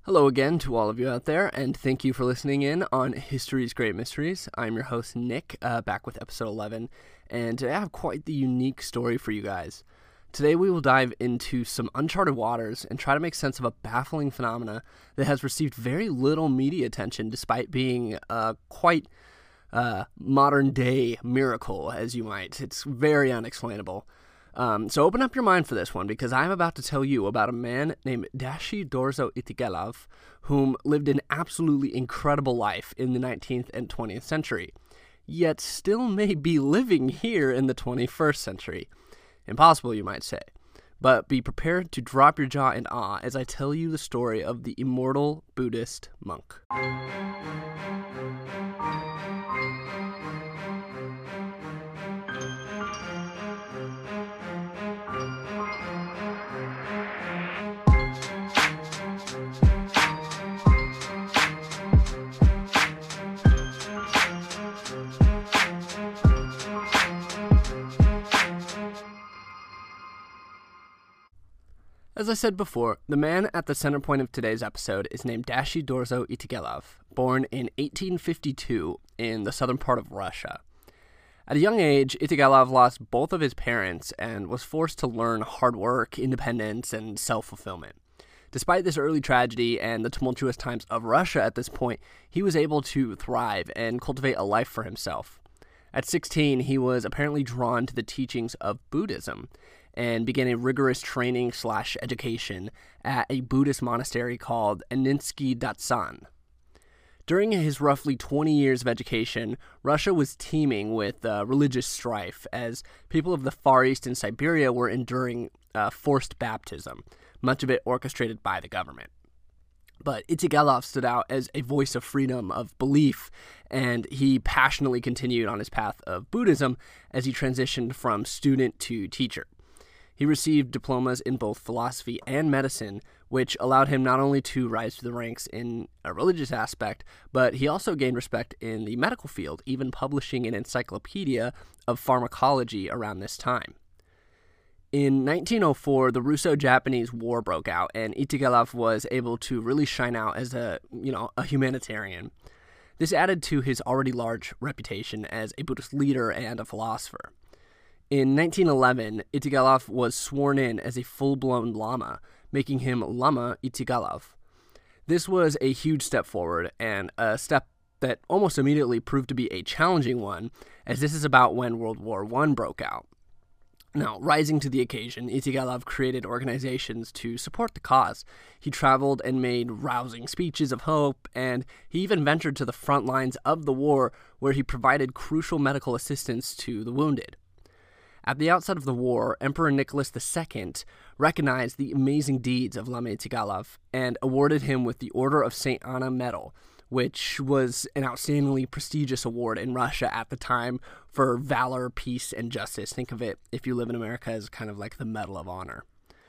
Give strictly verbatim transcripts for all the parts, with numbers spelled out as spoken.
Hello again to all of you out there, and thank you for listening in on History's Great Mysteries. I'm your host, Nick, uh, back with episode eleven, and today I have quite the unique story for you guys. Today we will dive into some uncharted waters and try to make sense of a baffling phenomena that has received very little media attention despite being a quite uh, modern-day miracle, as you might. It's very unexplainable. Um, so open up your mind for this one, because I'm about to tell you about a man named Dashi Dorzo Itigelov, whom lived an absolutely incredible life in the nineteenth and twentieth century, yet still may be living here in the twenty-first century. Impossible, you might say. But be prepared to drop your jaw in awe as I tell you the story of the immortal Buddhist monk. As I said before, the man at the center point of today's episode is named Dashi Dorzo Itigelov, born in eighteen fifty-two in the southern part of Russia. At a young age, Itigelov lost both of his parents and was forced to learn hard work, independence, and self-fulfillment. Despite this early tragedy and the tumultuous times of Russia at this point, he was able to thrive and cultivate a life for himself. At sixteen, he was apparently drawn to the teachings of Buddhism and began a rigorous training slash education at a Buddhist monastery called Aninsky Datsan. During his roughly twenty years of education, Russia was teeming with uh, religious strife as people of the Far East and Siberia were enduring uh, forced baptism, much of it orchestrated by the government. But Itigelov stood out as a voice of freedom of belief, and he passionately continued on his path of Buddhism as he transitioned from student to teacher. He received diplomas in both philosophy and medicine, which allowed him not only to rise through the ranks in a religious aspect, but he also gained respect in the medical field, even publishing an encyclopedia of pharmacology around this time. In nineteen oh four, the Russo-Japanese War broke out, and Itigelov was able to really shine out as a, you know, a humanitarian. This added to his already large reputation as a Buddhist leader and a philosopher. In nineteen eleven, Itigelov was sworn in as a full-blown Lama, making him Lama Itigelov. This was a huge step forward, and a step that almost immediately proved to be a challenging one, as this is about when World War One broke out. Now, rising to the occasion, Itigelov created organizations to support the cause. He traveled and made rousing speeches of hope, and he even ventured to the front lines of the war, where he provided crucial medical assistance to the wounded. At the outset of the war, Emperor Nicholas the Second recognized the amazing deeds of Lama Itigelov and awarded him with the Order of Saint Anna Medal, which was an outstandingly prestigious award in Russia at the time for valor, peace, and justice. Think of it, if you live in America, as kind of like the Medal of Honor.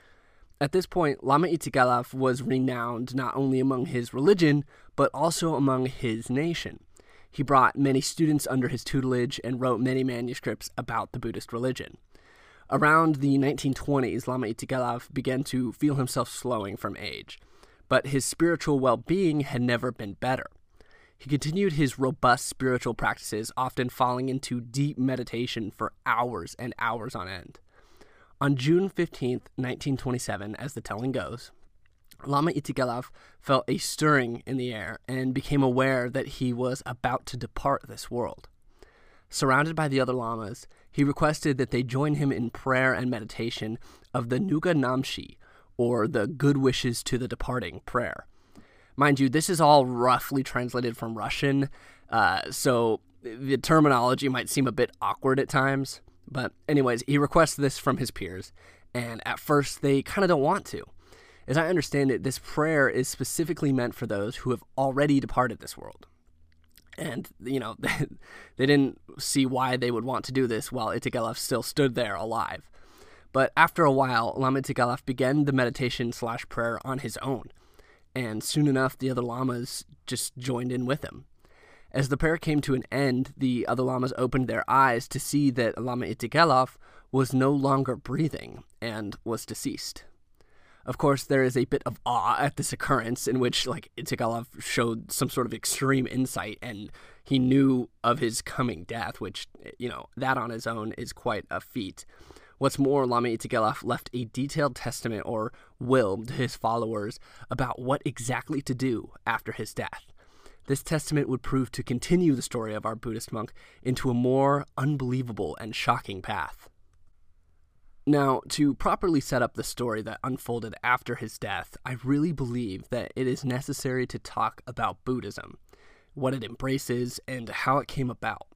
At this point, Lama Itigelov was renowned not only among his religion, but also among his nation. He brought many students under his tutelage and wrote many manuscripts about the Buddhist religion. Around the nineteen twenties, Lama Itigelov began to feel himself slowing from age, but his spiritual well-being had never been better. He continued his robust spiritual practices, often falling into deep meditation for hours and hours on end. On June fifteenth, nineteen twenty-seven, as the telling goes, Lama Itigelov felt a stirring in the air and became aware that he was about to depart this world. Surrounded by the other lamas, he requested that they join him in prayer and meditation of the Nuga Namshi, or the good wishes to the departing prayer. Mind you, this is all roughly translated from Russian, uh, so the terminology might seem a bit awkward at times. But anyways, he requests this from his peers, and at first they kind of don't want to. As I understand it, this prayer is specifically meant for those who have already departed this world. And, you know, they didn't see why they would want to do this while Itigelov still stood there alive. But after a while, Lama Itigelov began the meditation slash prayer on his own, and soon enough the other lamas just joined in with him. As the prayer came to an end, the other lamas opened their eyes to see that Lama Itigelov was no longer breathing and was deceased. Of course, there is a bit of awe at this occurrence in which, like, Itzhak showed some sort of extreme insight and he knew of his coming death, which, you know, that on his own is quite a feat. What's more, Lama Itagilaf left a detailed testament or will to his followers about what exactly to do after his death. This testament would prove to continue the story of our Buddhist monk into a more unbelievable and shocking path. Now, to properly set up the story that unfolded after his death, I really believe that it is necessary to talk about Buddhism, what it embraces, and how it came about.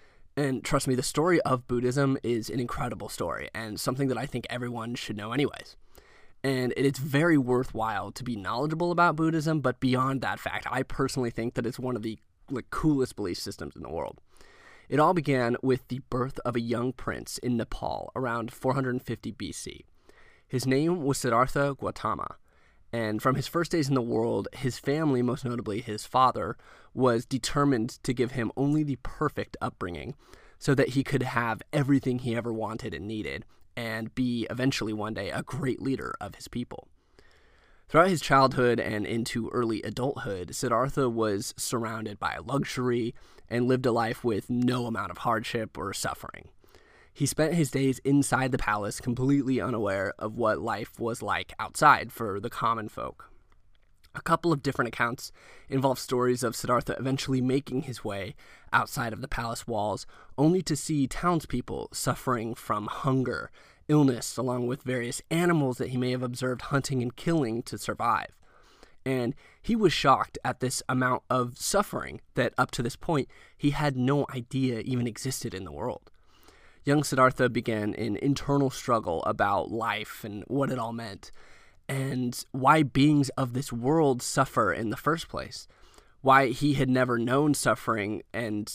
And trust me, the story of Buddhism is an incredible story, and something that I think everyone should know anyways. And it is very worthwhile to be knowledgeable about Buddhism, but beyond that fact, I personally think that it's one of the like, coolest belief systems in the world. It all began with the birth of a young prince in Nepal around four hundred fifty B C. His name was Siddhartha Gautama, and from his first days in the world, his family, most notably his father, was determined to give him only the perfect upbringing so that he could have everything he ever wanted and needed and be eventually one day a great leader of his people. Throughout his childhood and into early adulthood, Siddhartha was surrounded by luxury and lived a life with no amount of hardship or suffering. He spent his days inside the palace completely unaware of what life was like outside for the common folk. A couple of different accounts involve stories of Siddhartha eventually making his way outside of the palace walls, only to see townspeople suffering from hunger, illness, along with various animals that he may have observed hunting and killing to survive. And he was shocked at this amount of suffering that up to this point he had no idea even existed in the world. Young Siddhartha began an internal struggle about life and what it all meant, and why beings of this world suffer in the first place, why he had never known suffering, and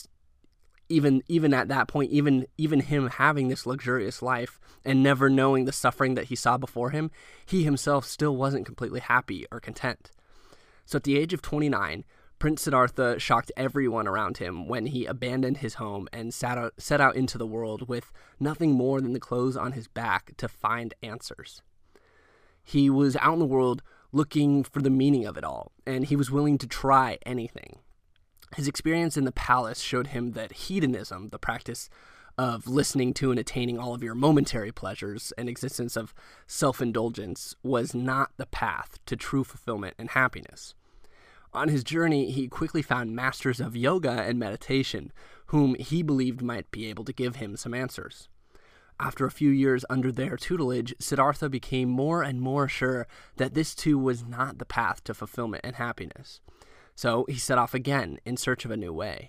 even even at that point, even even him having this luxurious life and never knowing the suffering that he saw before him, he himself still wasn't completely happy or content. So at the age of twenty-nine, Prince Siddhartha shocked everyone around him when he abandoned his home and set out, set out into the world with nothing more than the clothes on his back to find answers. He was out in the world looking for the meaning of it all, and he was willing to try anything. His experience in the palace showed him that hedonism, the practice of listening to and attaining all of your momentary pleasures and existence of self-indulgence, was not the path to true fulfillment and happiness. On his journey, he quickly found masters of yoga and meditation, whom he believed might be able to give him some answers. After a few years under their tutelage, Siddhartha became more and more sure that this too was not the path to fulfillment and happiness. So he set off again in search of a new way.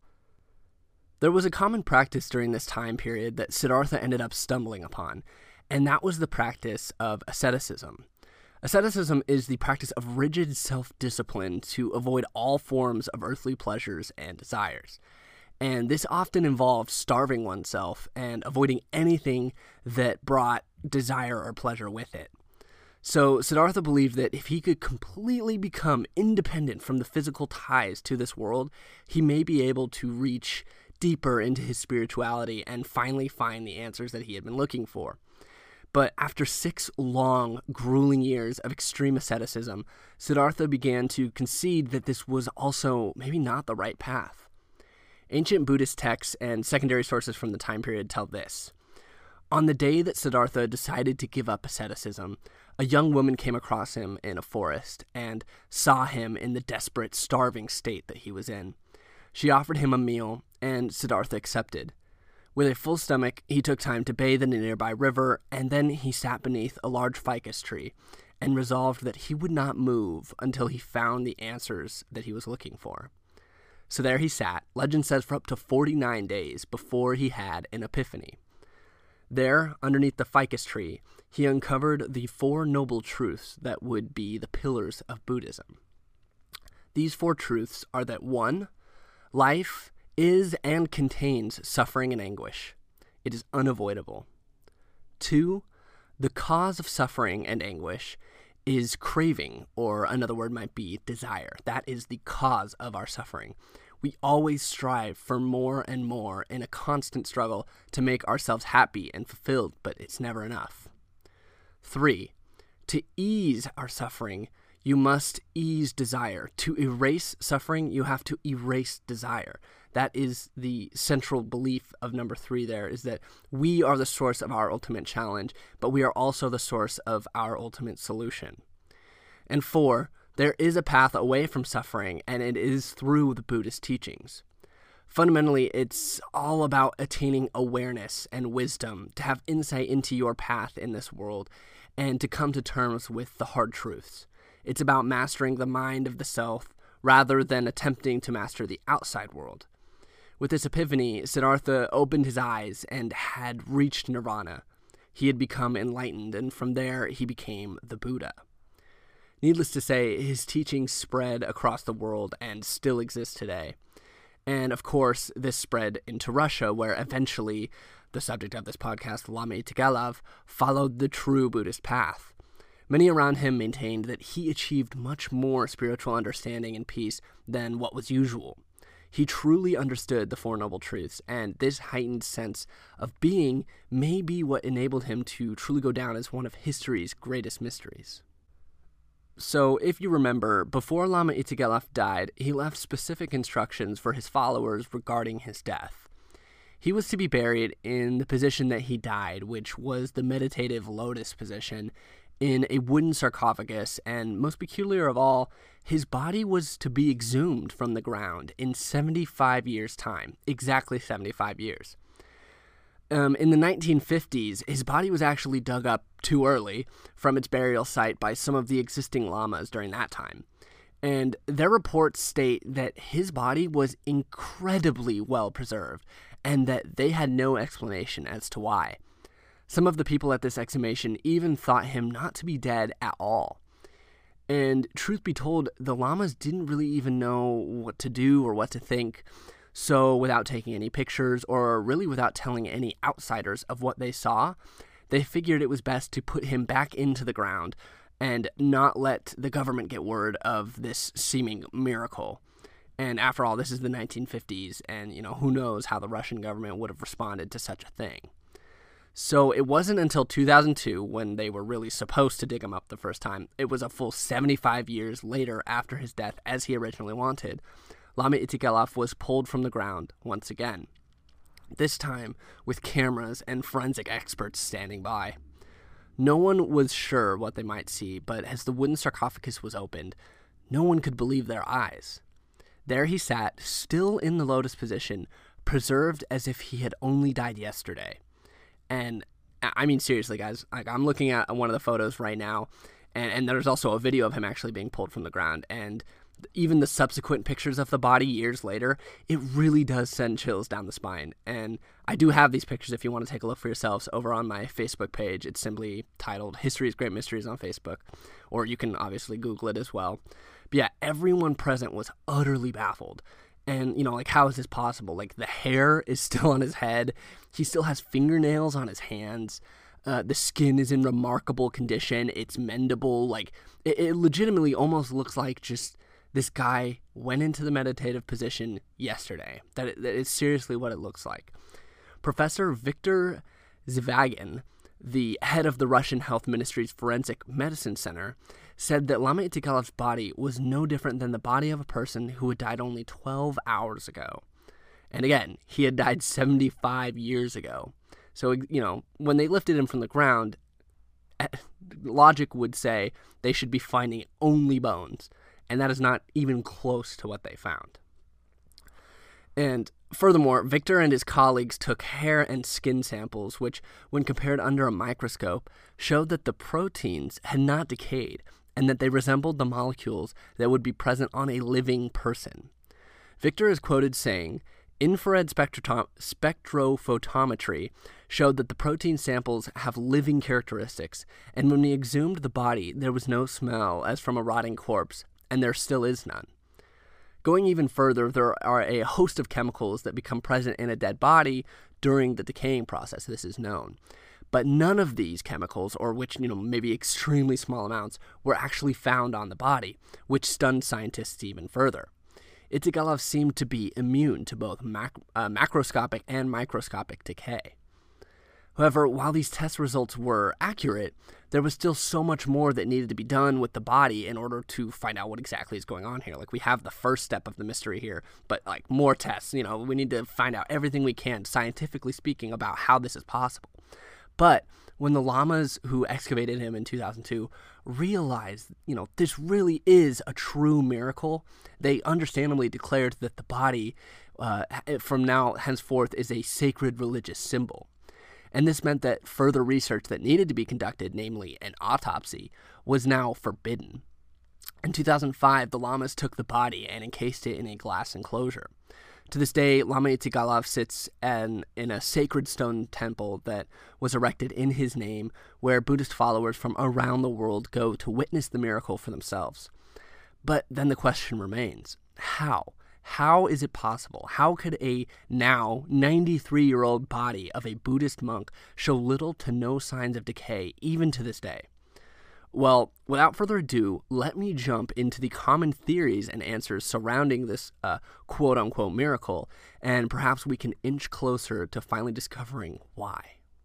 There was a common practice during this time period that Siddhartha ended up stumbling upon, and that was the practice of asceticism. Asceticism is the practice of rigid self-discipline to avoid all forms of earthly pleasures and desires. And this often involved starving oneself and avoiding anything that brought desire or pleasure with it. So Siddhartha believed that if he could completely become independent from the physical ties to this world, he may be able to reach deeper into his spirituality and finally find the answers that he had been looking for. But after six long, grueling years of extreme asceticism, Siddhartha began to concede that this was also maybe not the right path. Ancient Buddhist texts and secondary sources from the time period tell this. On the day that Siddhartha decided to give up asceticism, a young woman came across him in a forest and saw him in the desperate, starving state that he was in. She offered him a meal, and Siddhartha accepted. With a full stomach, he took time to bathe in a nearby river, and then he sat beneath a large ficus tree and resolved that he would not move until he found the answers that he was looking for. So there he sat, legend says for up to forty-nine days before he had an epiphany. There, underneath the ficus tree, he uncovered the four noble truths that would be the pillars of Buddhism. These four truths are that one, life is and contains suffering and anguish. It is unavoidable. Two, the cause of suffering and anguish is craving, or another word might be desire. That is the cause of our suffering. We always strive for more and more in a constant struggle to make ourselves happy and fulfilled, but it's never enough. Three, To ease our suffering, you must ease desire. To erase suffering, you have to erase desire. That is the central belief of number three there, is that we are the source of our ultimate challenge, but we are also the source of our ultimate solution. And four, there is a path away from suffering, and it is through the Buddhist teachings. Fundamentally, it's all about attaining awareness and wisdom, to have insight into your path in this world, and to come to terms with the hard truths. It's about mastering the mind of the self, rather than attempting to master the outside world. With this epiphany, Siddhartha opened his eyes and had reached nirvana. He had become enlightened, and from there he became the Buddha. Needless to say, his teachings spread across the world and still exist today. And of course, this spread into Russia, where eventually the subject of this podcast, Lama Itigilov, followed the true Buddhist path. Many around him maintained that he achieved much more spiritual understanding and peace than what was usual. He truly understood the Four Noble Truths, and this heightened sense of being may be what enabled him to truly go down as one of history's greatest mysteries. So, if you remember, before Lama Itigilov died, he left specific instructions for his followers regarding his death. He was to be buried in the position that he died, which was the meditative lotus position, in a wooden sarcophagus, and most peculiar of all, his body was to be exhumed from the ground in seventy-five years' time, exactly seventy-five years. Um, in the nineteen fifties, his body was actually dug up too early from its burial site by some of the existing lamas during that time. And their reports state that his body was incredibly well preserved, and that they had no explanation as to why. Some of the people at this exhumation even thought him not to be dead at all. And truth be told, the lamas didn't really even know what to do or what to think. So without taking any pictures, or really without telling any outsiders of what they saw, they figured it was best to put him back into the ground and not let the government get word of this seeming miracle. And after all, this is the nineteen fifties, and you know, who knows how the Russian government would have responded to such a thing. So it wasn't until two thousand two, when they were really supposed to dig him up the first time, it was a full seventy-five years later after his death, as he originally wanted, Lama Itigilov was pulled from the ground once again, this time with cameras and forensic experts standing by. No one was sure what they might see, but as the wooden sarcophagus was opened, no one could believe their eyes. There he sat, still in the lotus position, preserved as if he had only died yesterday. And I mean, seriously, guys, like, I'm looking at one of the photos right now, and, and there's also a video of him actually being pulled from the ground, and even the subsequent pictures of the body years later, it really does send chills down the spine. And I do have these pictures if you want to take a look for yourselves over on my Facebook page. It's simply titled History's Great Mysteries on Facebook, or you can obviously Google it as well. But yeah, everyone present was utterly baffled. And, you know, like, how is this possible? Like, the hair is still on his head. He still has fingernails on his hands. Uh, the skin is in remarkable condition. It's mendable. Like, it, it legitimately almost looks like just this guy went into the meditative position yesterday. That, it, that is seriously what it looks like. Professor Viktor Zivagin, the head of the Russian Health Ministry's Forensic Medicine Center, said that Lama Itigilov's body was no different than the body of a person who had died only twelve hours ago. And again, he had died seventy-five years ago. So, you know, when they lifted him from the ground, logic would say they should be finding only bones. And that is not even close to what they found. And furthermore, Victor and his colleagues took hair and skin samples, which, when compared under a microscope, showed that the proteins had not decayed, and that they resembled the molecules that would be present on a living person. Victor is quoted saying, "Infrared spectro- spectrophotometry showed that the protein samples have living characteristics, and when we exhumed the body, there was no smell as from a rotting corpse, and there still is none." Going even further, there are a host of chemicals that become present in a dead body during the decaying process. This is known. But none of these chemicals, or which, you know, maybe extremely small amounts, were actually found on the body, which stunned scientists even further. Itigilov seemed to be immune to both mac- uh, macroscopic and microscopic decay. However, while these test results were accurate, there was still so much more that needed to be done with the body in order to find out what exactly is going on here. Like, we have the first step of the mystery here, but like more tests, you know, we need to find out everything we can, scientifically speaking, about how this is possible. But when the lamas who excavated him in two thousand two realized, you know, this really is a true miracle, they understandably declared that the body, uh, from now henceforth, is a sacred religious symbol. And this meant that further research that needed to be conducted, namely an autopsy, was now forbidden. In two thousand five, the lamas took the body and encased it in a glass enclosure. To this day, Lama Itzigalav sits an, in a sacred stone temple that was erected in his name, where Buddhist followers from around the world go to witness the miracle for themselves. But then the question remains, how? How is it possible? How could a now ninety-three-year-old body of a Buddhist monk show little to no signs of decay, even to this day? Well, without further ado, let me jump into the common theories and answers surrounding this uh, quote-unquote miracle, and perhaps we can inch closer to finally discovering why.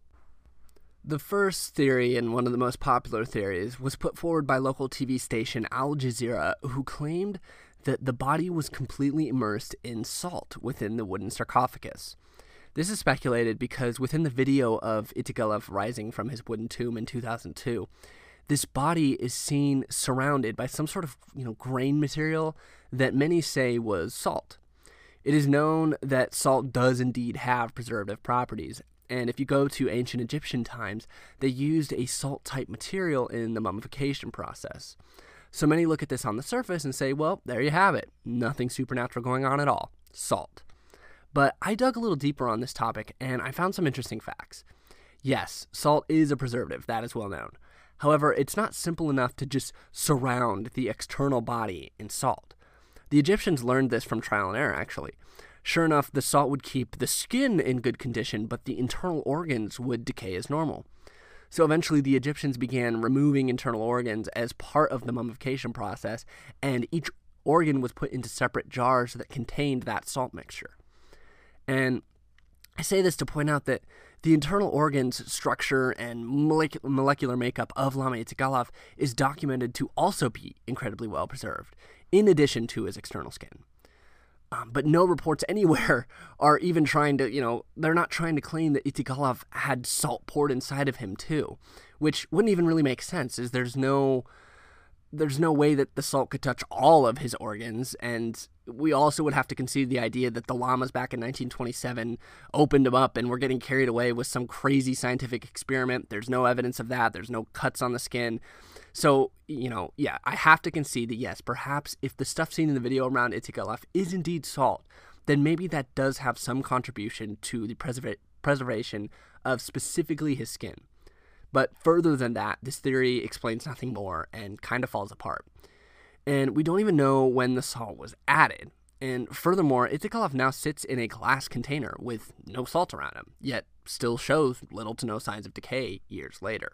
The first theory, and one of the most popular theories, was put forward by local T V station Al Jazeera, who claimed that the body was completely immersed in salt within the wooden sarcophagus. This is speculated because within the video of Itzigalav rising from his wooden tomb in two thousand two, this body is seen surrounded by some sort of, you know, grain material that many say was salt. It is known that salt does indeed have preservative properties, and if you go to ancient Egyptian times, they used a salt-type material in the mummification process. So many look at this on the surface and say, well, there you have it. Nothing supernatural going on at all. Salt. But I dug a little deeper on this topic, and I found some interesting facts. Yes, salt is a preservative. That is well known. However, it's not simple enough to just surround the external body in salt. The Egyptians learned this from trial and error, actually. Sure enough, the salt would keep the skin in good condition, but the internal organs would decay as normal. So eventually the Egyptians began removing internal organs as part of the mummification process, and each organ was put into separate jars that contained that salt mixture. And I say this to point out that the internal organs, structure, and molecular makeup of Lama Itzigalav is documented to also be incredibly well preserved, in addition to his external skin. Um, but no reports anywhere are even trying to, you know, they're not trying to claim that Itzigalav had salt poured inside of him too, which wouldn't even really make sense, as there's no, there's no way that the salt could touch all of his organs, and we also would have to concede the idea that the lamas back in nineteen twenty-seven opened him up and were getting carried away with some crazy scientific experiment. There's no evidence of that. There's no cuts on the skin. So, you know, yeah, I have to concede that, yes, perhaps if the stuff seen in the video around Itzigalav is indeed salt, then maybe that does have some contribution to the preserva- preservation of specifically his skin. But further than that, this theory explains nothing more and kind of falls apart. And we don't even know when the salt was added. And furthermore, Itzigalav now sits in a glass container with no salt around him, yet still shows little to no signs of decay years later.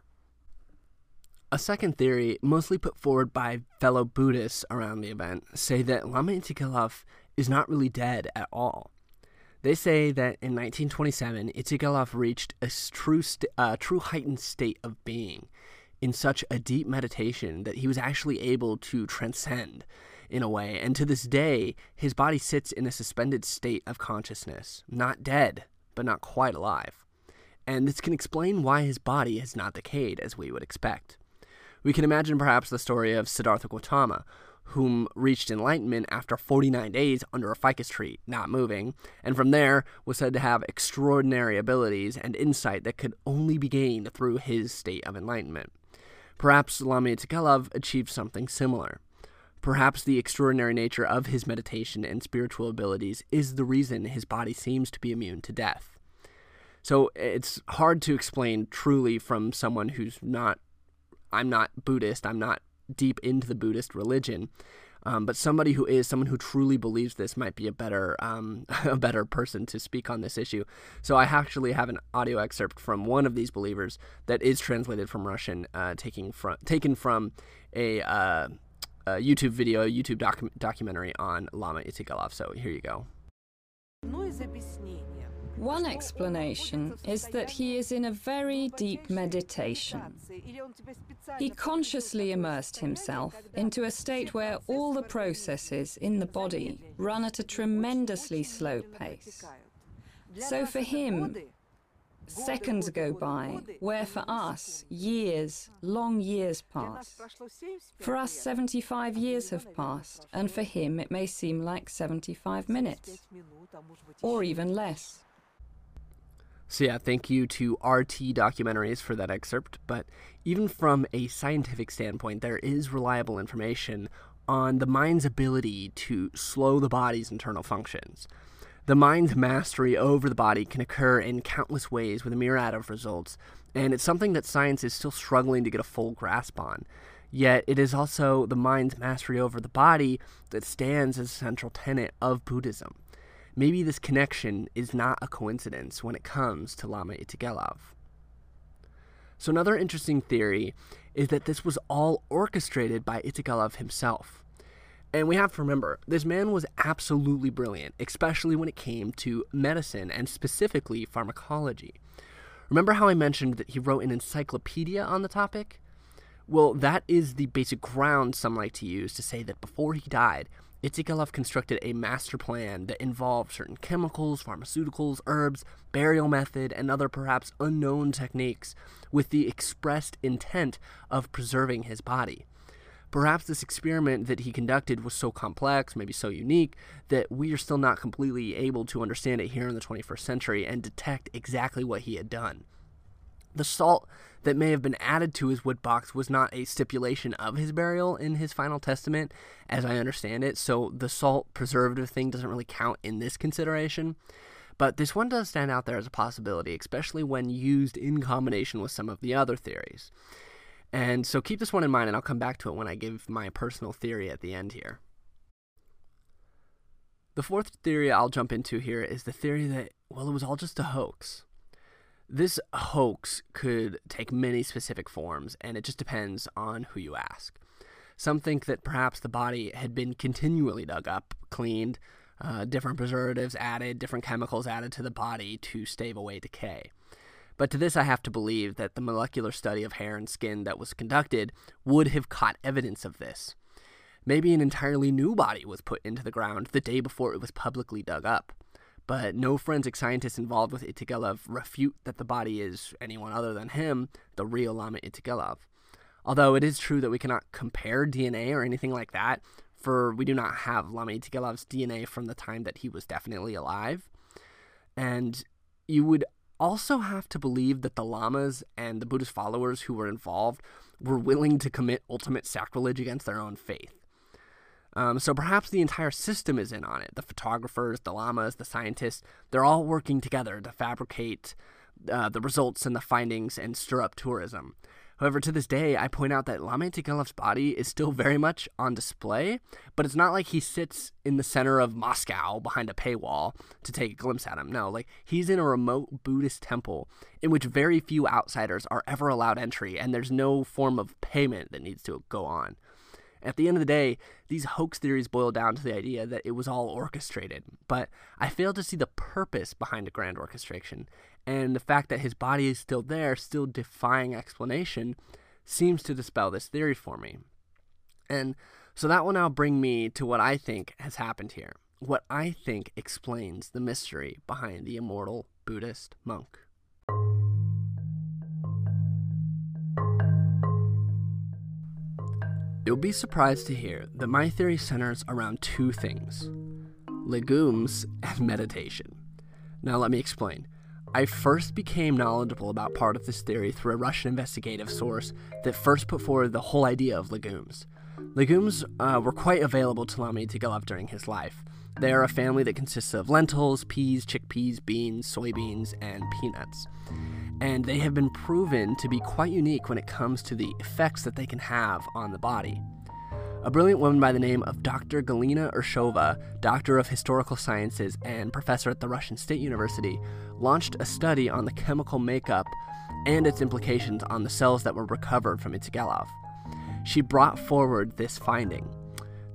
A second theory, mostly put forward by fellow Buddhists around the event, say that Lama Itzigalav is not really dead at all. They say that in nineteen twenty-seven, Itzigalav reached a true, st- uh, true heightened state of being in such a deep meditation that he was actually able to transcend in a way, and to this day, his body sits in a suspended state of consciousness, not dead, but not quite alive. And this can explain why his body has not decayed as we would expect. We can imagine perhaps the story of Siddhartha Gautama, whom reached enlightenment after forty-nine days under a ficus tree, not moving, and from there was said to have extraordinary abilities and insight that could only be gained through his state of enlightenment. Perhaps Lama Itzigalav achieved something similar. Perhaps the extraordinary nature of his meditation and spiritual abilities is the reason his body seems to be immune to death. So it's hard to explain truly from someone who's not, I'm not Buddhist, I'm not deep into the Buddhist religion, um, but somebody who is, someone who truly believes this might be a better um, a better person to speak on this issue. So I actually have an audio excerpt from one of these believers that is translated from Russian, uh, taking from, taken from a, uh, a YouTube video, a YouTube docu- documentary on Lama Itzigalav. So here you go. Одно из объяснений One explanation is that he is in a very deep meditation. He consciously immersed himself into a state where all the processes in the body run at a tremendously slow pace. So for him, seconds go by, where for us, years, long years pass. For us, seventy-five years have passed, and for him it may seem like seventy-five minutes, or even less. So yeah, thank you to R T Documentaries for that excerpt, but even from a scientific standpoint, there is reliable information on the mind's ability to slow the body's internal functions. The mind's mastery over the body can occur in countless ways with a myriad of results, and it's something that science is still struggling to get a full grasp on. Yet it is also the mind's mastery over the body that stands as a central tenet of Buddhism. Maybe this connection is not a coincidence when it comes to Lama Itigilov. So another interesting theory is that this was all orchestrated by Itigilov himself. And we have to remember, this man was absolutely brilliant, especially when it came to medicine and specifically pharmacology. Remember how I mentioned that he wrote an encyclopedia on the topic? Well, that is the basic ground some like to use to say that before he died, Itigilov constructed a master plan that involved certain chemicals, pharmaceuticals, herbs, burial method, and other perhaps unknown techniques with the expressed intent of preserving his body. Perhaps this experiment that he conducted was so complex, maybe so unique, that we are still not completely able to understand it here in the twenty-first century and detect exactly what he had done. The salt that may have been added to his wood box was not a stipulation of his burial in his final testament, as I understand it, so the salt preservative thing doesn't really count in this consideration. But this one does stand out there as a possibility, especially when used in combination with some of the other theories. And so keep this one in mind, and I'll come back to it when I give my personal theory at the end here. The fourth theory I'll jump into here is the theory that, well, it was all just a hoax. This hoax could take many specific forms, and it just depends on who you ask. Some think that perhaps the body had been continually dug up, cleaned, uh, different preservatives added, different chemicals added to the body to stave away decay. But to this I have to believe that the molecular study of hair and skin that was conducted would have caught evidence of this. Maybe an entirely new body was put into the ground the day before it was publicly dug up. But no forensic scientists involved with Itigilov refute that the body is anyone other than him, the real Lama Itigilov. Although it is true that we cannot compare D N A or anything like that, for we do not have Lama Itigilov's D N A from the time that he was definitely alive. And you would also have to believe that the lamas and the Buddhist followers who were involved were willing to commit ultimate sacrilege against their own faith. Um, so perhaps the entire system is in on it. The photographers, the lamas, the scientists, they're all working together to fabricate uh, the results and the findings and stir up tourism. However, to this day, I point out that Lama Itigilov's body is still very much on display, but it's not like he sits in the center of Moscow behind a paywall to take a glimpse at him. No, like he's in a remote Buddhist temple in which very few outsiders are ever allowed entry, and there's no form of payment that needs to go on. At the end of the day, these hoax theories boil down to the idea that it was all orchestrated, but I fail to see the purpose behind a grand orchestration, and the fact that his body is still there, still defying explanation, seems to dispel this theory for me. And so that will now bring me to what I think has happened here, what I think explains the mystery behind the immortal Buddhist monk. You'll be surprised to hear that my theory centers around two things: legumes and meditation. Now let me explain. I first became knowledgeable about part of this theory through a Russian investigative source that first put forward the whole idea of legumes. Legumes uh, were quite available to Lama Itigilov during his life. They are a family that consists of lentils, peas, chickpeas, beans, soybeans, and peanuts. And they have been proven to be quite unique when it comes to the effects that they can have on the body. A brilliant woman by the name of Doctor Galina Urshova, Doctor of Historical Sciences and professor at the Russian State University, launched a study on the chemical makeup and its implications on the cells that were recovered from Itigilov. She brought forward this finding. The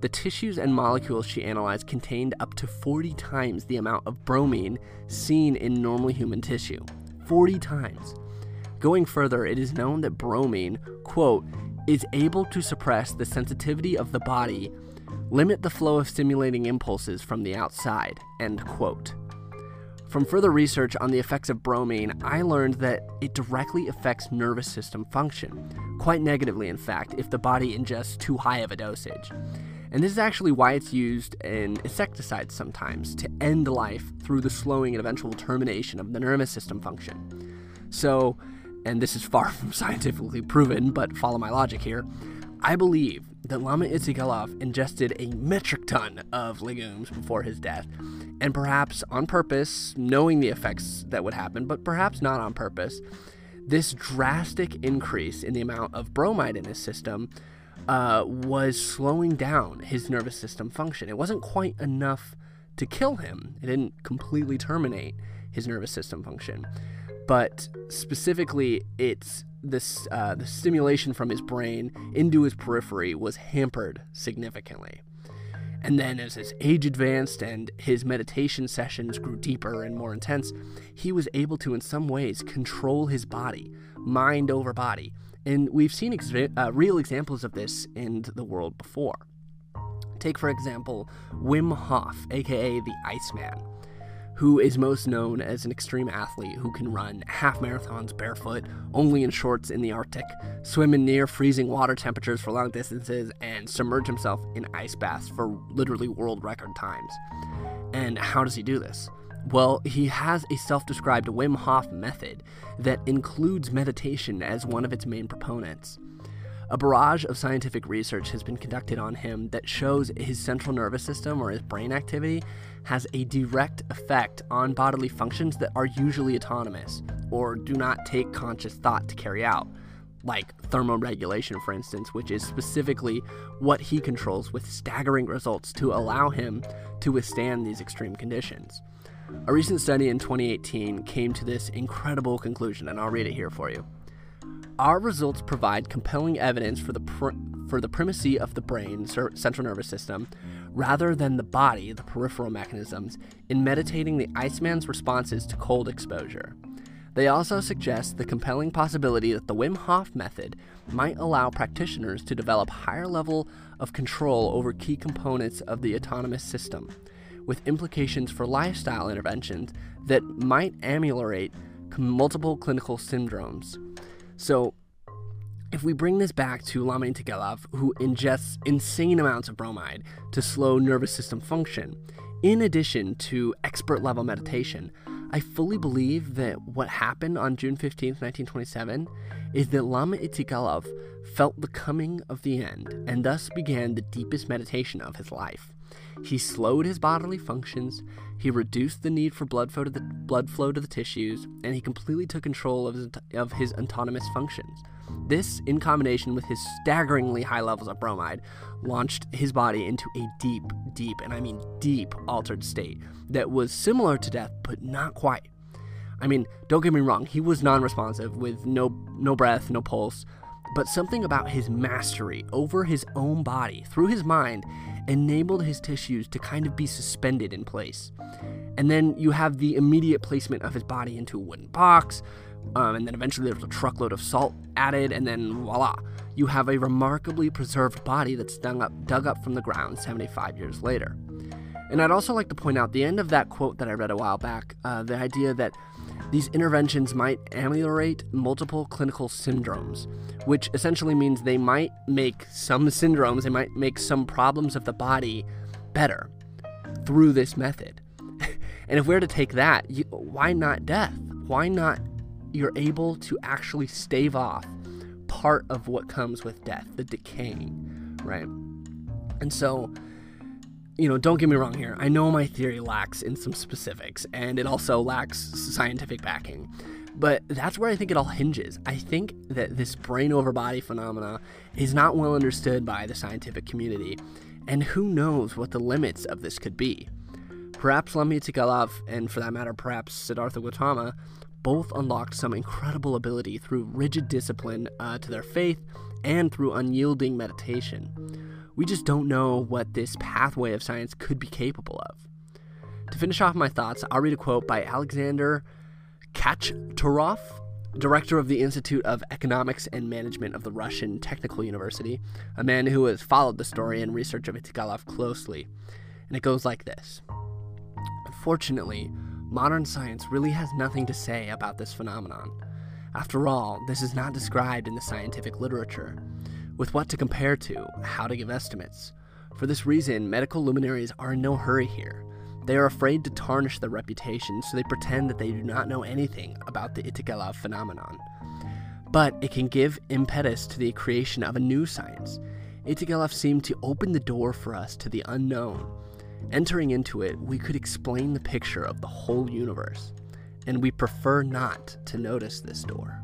the tissues and molecules she analyzed contained up to forty times the amount of bromine seen in normal human tissue. forty times. Going further, it is known that bromine, quote, is able to suppress the sensitivity of the body, limit the flow of stimulating impulses from the outside, end quote. From further research on the effects of bromine, I learned that it directly affects nervous system function, quite negatively in fact, if the body ingests too high of a dosage. And this is actually why it's used in insecticides sometimes, to end life through the slowing and eventual termination of the nervous system function. So, and this is far from scientifically proven, but follow my logic here, I believe that Lama Itzhakilov ingested a metric ton of legumes before his death, and perhaps on purpose, knowing the effects that would happen, but perhaps not on purpose, this drastic increase in the amount of bromide in his system uh, was slowing down his nervous system function. It wasn't quite enough to kill him. It didn't completely terminate his nervous system function. But specifically, it's this uh, the stimulation from his brain into his periphery was hampered significantly. And then as his age advanced and his meditation sessions grew deeper and more intense, he was able to, in some ways, control his body, mind over body. And we've seen ex- uh, real examples of this in the world before. Take, for example, Wim Hof, aka the Iceman, who is most known as an extreme athlete who can run half marathons barefoot, only in shorts in the Arctic, swim in near freezing water temperatures for long distances, and submerge himself in ice baths for literally world record times. And how does he do this? Well, he has a self-described Wim Hof method that includes meditation as one of its main proponents. A barrage of scientific research has been conducted on him that shows his central nervous system, or his brain activity, has a direct effect on bodily functions that are usually autonomous or do not take conscious thought to carry out, like thermoregulation, for instance, which is specifically what he controls with staggering results to allow him to withstand these extreme conditions. A recent study in twenty eighteen came to this incredible conclusion, and I'll read it here for you. Our results provide compelling evidence for the pr- for the primacy of the brain, cer- central nervous system, rather than the body, the peripheral mechanisms, in meditating the Iceman's responses to cold exposure. They also suggest the compelling possibility that the Wim Hof method might allow practitioners to develop higher level of control over key components of the autonomous system, with implications for lifestyle interventions that might ameliorate multiple clinical syndromes. So, if we bring this back to Lama Itzhakilov, who ingests insane amounts of bromide to slow nervous system function, in addition to expert-level meditation, I fully believe that what happened on June fifteenth, nineteen twenty-seven, is that Lama Itzhakilov felt the coming of the end, and thus began the deepest meditation of his life. He slowed his bodily functions, he reduced the need for blood flow to the, blood flow to the tissues, and he completely took control of his, of his autonomous functions. This, in combination with his staggeringly high levels of bromide, launched his body into a deep, deep, and I mean deep, altered state that was similar to death, but not quite. I mean, don't get me wrong, he was non-responsive, with no, no breath, no pulse, but something about his mastery over his own body, through his mind, enabled his tissues to kind of be suspended in place. And then you have the immediate placement of his body into a wooden box, um, and then eventually there's a truckload of salt added, and then voila, you have a remarkably preserved body that's dug up, dug up from the ground seventy-five years later. And I'd also like to point out the end of that quote that I read a while back, uh, the idea that these interventions might ameliorate multiple clinical syndromes, which essentially means they might make some syndromes, they might make some problems of the body better through this method. And if we're to take that, you, why not death? Why not you're able to actually stave off part of what comes with death, the decaying, right? And so, you know, don't get me wrong here. I know my theory lacks in some specifics, and it also lacks scientific backing. But that's where I think it all hinges. I think that this brain over body phenomena is not well understood by the scientific community, and who knows what the limits of this could be. Perhaps Lama Itzhakilov, and for that matter, perhaps Siddhartha Gautama, both unlocked some incredible ability through rigid discipline uh, to their faith and through unyielding meditation. We just don't know what this pathway of science could be capable of. To finish off my thoughts, I'll read a quote by Alexander Kachturov, director of the Institute of Economics and Management of the Russian Technical University, a man who has followed the story and research of Itzhakov closely. And it goes like this. Unfortunately, modern science really has nothing to say about this phenomenon. After all, this is not described in the scientific literature. With what to compare to, how to give estimates. For this reason, medical luminaries are in no hurry here. They are afraid to tarnish their reputation, so they pretend that they do not know anything about the Itzhakov phenomenon. But it can give impetus to the creation of a new science. Itzhakov seemed to open the door for us to the unknown. Entering into it, we could explain the picture of the whole universe, and we prefer not to notice this door.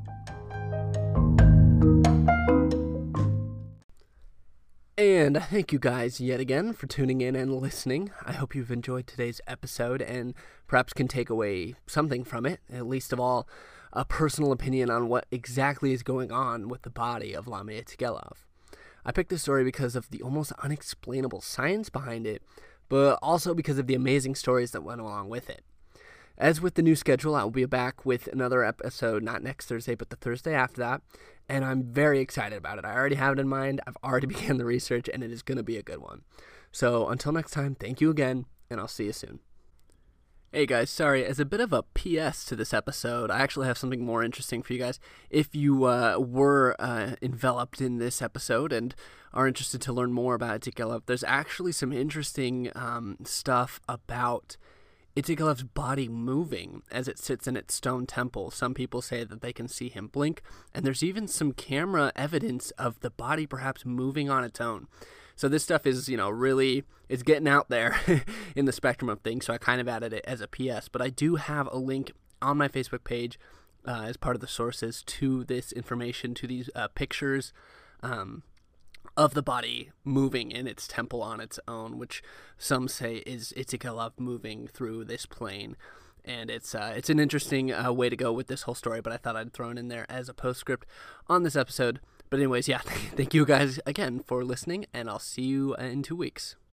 And thank you guys yet again for tuning in and listening. I hope you've enjoyed today's episode and perhaps can take away something from it, at least of all a personal opinion on what exactly is going on with the body of Lamia Itzhakov. I picked this story because of the almost unexplainable science behind it, but also because of the amazing stories that went along with it. As with the new schedule, I will be back with another episode, not next Thursday, but the Thursday after that, and I'm very excited about it. I already have it in mind, I've already began the research, and it is going to be a good one. So until next time, thank you again, and I'll see you soon. Hey guys, sorry, as a bit of a P S to this episode, I actually have something more interesting for you guys. If you uh, were uh, enveloped in this episode and are interested to learn more about Itzhakov, there's actually some interesting um, stuff about Itzhakov's body moving as it sits in its stone temple. Some people say that they can see him blink, and there's even some camera evidence of the body perhaps moving on its own. So this stuff is, you know, really, it's getting out there in the spectrum of things, so I kind of added it as a P S. But I do have a link on my Facebook page uh, as part of the sources to this information, to these uh, pictures, um, of the body moving in its temple on its own, which some say is Itzhakov moving through this plane. And it's uh, it's an interesting uh, way to go with this whole story, but I thought I'd throw it in there as a postscript on this episode. But anyways, yeah, thank you guys again for listening, and I'll see you in two weeks.